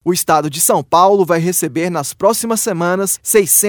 O estado de São Paulo vai receber nas próximas semanas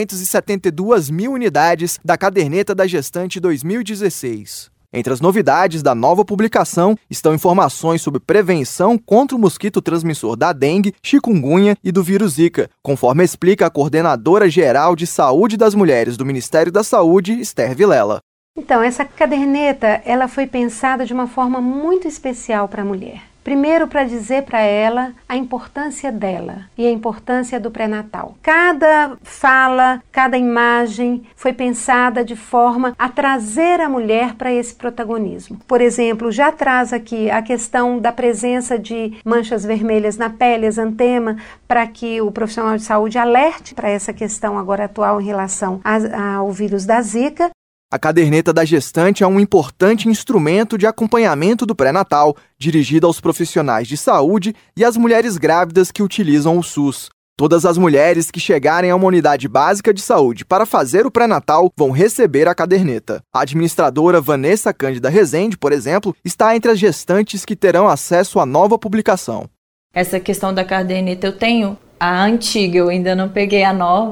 672 mil unidades da Caderneta da Gestante 2016. Entre as novidades da nova publicação estão informações sobre prevenção contra o mosquito transmissor da dengue, chikungunya e do vírus Zika, conforme explica a coordenadora geral de saúde das mulheres do Ministério da Saúde, Esther Vilela. Então, essa caderneta ela foi pensada de uma forma muito especial para a mulher. Primeiro, para dizer para ela a importância dela e a importância do pré-natal. Cada fala, cada imagem foi pensada de forma a trazer a mulher para esse protagonismo. Por exemplo, já traz aqui a questão da presença de manchas vermelhas na pele, exantema, para que o profissional de saúde alerte para essa questão agora atual em relação ao vírus da Zika. A Caderneta da Gestante é um importante instrumento de acompanhamento do pré-natal, dirigido aos profissionais de saúde e às mulheres grávidas que utilizam o SUS. Todas as mulheres que chegarem a uma unidade básica de saúde para fazer o pré-natal vão receber a caderneta. A administradora Vanessa Cândida Rezende, por exemplo, está entre as gestantes que terão acesso à nova publicação. Essa questão da caderneta eu tenho a antiga, eu ainda não peguei a nova,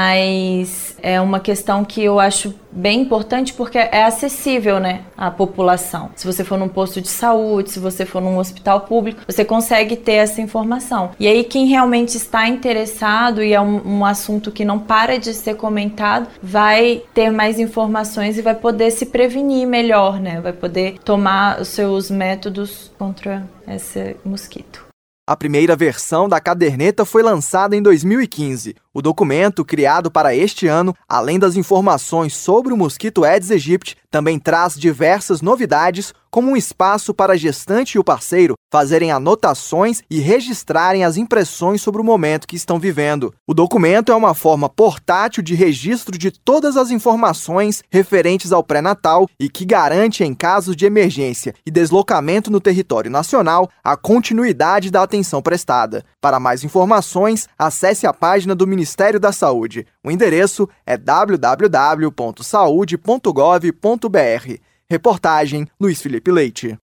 mas é uma questão que eu acho bem importante porque é acessível, né, à população. Se você for num posto de saúde, se você for num hospital público, você consegue ter essa informação. E aí quem realmente está interessado e é um assunto que não para de ser comentado, vai ter mais informações e vai poder se prevenir melhor, né, vai poder tomar os seus métodos contra esse mosquito. A primeira versão da caderneta foi lançada em 2015. O documento, criado para este ano, além das informações sobre o mosquito Aedes aegypti, também traz diversas novidades, como um espaço para a gestante e o parceiro fazerem anotações e registrarem as impressões sobre o momento que estão vivendo. O documento é uma forma portátil de registro de todas as informações referentes ao pré-natal e que garante, em casos de emergência e deslocamento no território nacional, a continuidade da atenção prestada. Para mais informações, acesse a página do Ministério da Saúde. O endereço é www.saude.gov.br. Reportagem Luiz Felipe Leite.